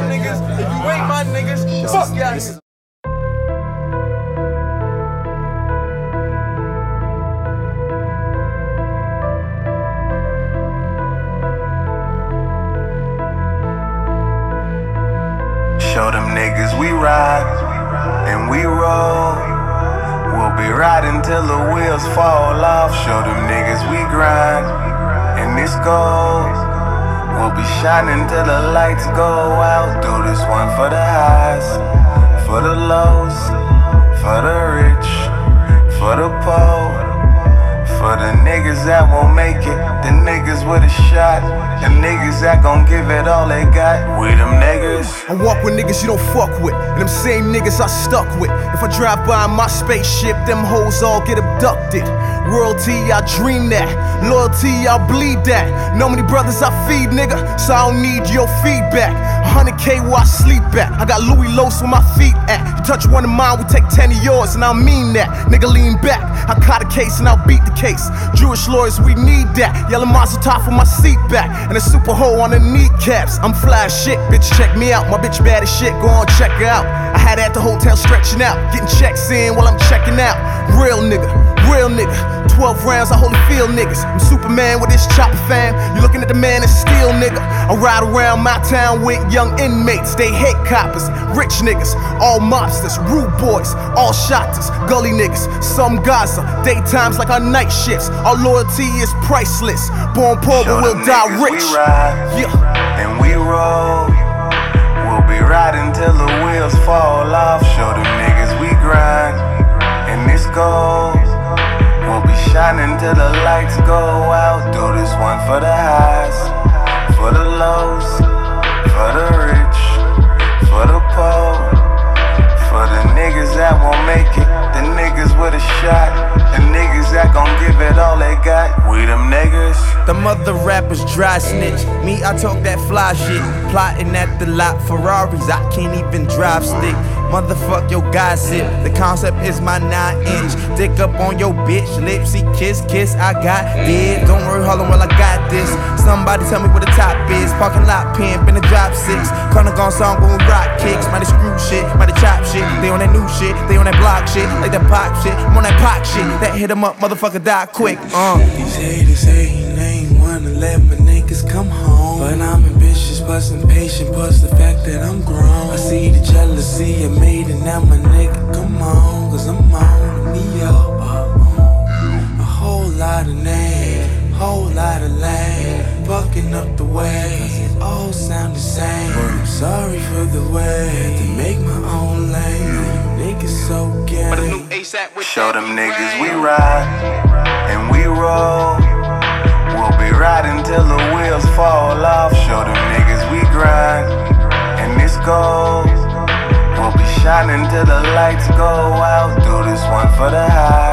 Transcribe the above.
niggas. If you ain't my niggas, fuck y'all niggas. Show them niggas we ride and we roll. We'll be riding till the wheels fall off. Show them niggas we grind and this gold. We'll be shining till the lights go out. Do this one for the highs, for the lows, for the rich, for the poor, for the niggas that won't make it, the niggas with a shot, the niggas that gon' give it all they got. We them niggas. I walk with niggas you don't fuck with, and them same niggas I stuck with. If I drive by my spaceship, them hoes all get abducted. Royalty, I dream that. Loyalty, I bleed that. Know many brothers I feed, nigga, so I don't need your feedback. 100K where I sleep at. I got Louis Los where my feet at. You touch one of mine, we take 10 of yours, and I mean that. Nigga, lean back. I caught a case and I'll beat the case. Jewish lawyers, we need that. Yellow Mazel Tov for my seat back, and a super hole on the kneecaps. I'm fly as shit, bitch, check me out. My bitch bad as shit, go on, check her out. I had her at the hotel stretching out, getting checks in while I'm checking out. Real nigga, real nigga. 12 rounds, I hold the field, niggas. I'm Superman with this chopper fam. You looking at the man of steel, nigga. I ride around my town with young inmates. They hate coppers, rich niggas, all mobsters, rude boys, all shotters, gully niggas, some Gaza. Daytimes like our night shifts. Our loyalty is priceless. Born poor, but we'll die rich. We ride, yeah, and we roll. We'll be riding till the wheels fall off. Show them niggas we grind, and this gold. We'll be shining till the lights go out. Do this one for the highs, for the lows, for the rich, for the poor, for the niggas that won't make it, the niggas with a shot, the niggas that gon' give it all they got. We them niggas. The mother rappers dry snitch. Me, I talk that fly shit. Plotting at the lot, Ferraris, I can't even drive stick. Motherfuck your gossip. The concept is my 9-inch. Dick up on your bitch, lipsy kiss, kiss. I got dead. Don't worry, hold on while I got this. Somebody tell me where the top is. Parking lot pimp in the drop 6. Kinda gone song with rock kicks. Mighty screw shit, mighty chop shit. They on that new shit, they on that block shit, like that pop shit. I'm on that pop shit. That hit 'em up, motherfucker die quick. These haters hating, they ain't wanna let my niggas come home. But I'm ambitious, but impatient, plus the fact that I'm grown. I see the jealousy, I made it, now my nigga, come on. Cause I'm on me up. A whole lot of names, whole lot of lame. Fucking up the way, cause it all sound the same. But I'm sorry for the way to make my own lane. Niggas so gay. Show them niggas we ride and we roll. We'll be riding till the wheels fall off. Show them niggas we grind and this gold. We'll be shining till the lights go out. Do this one for the high.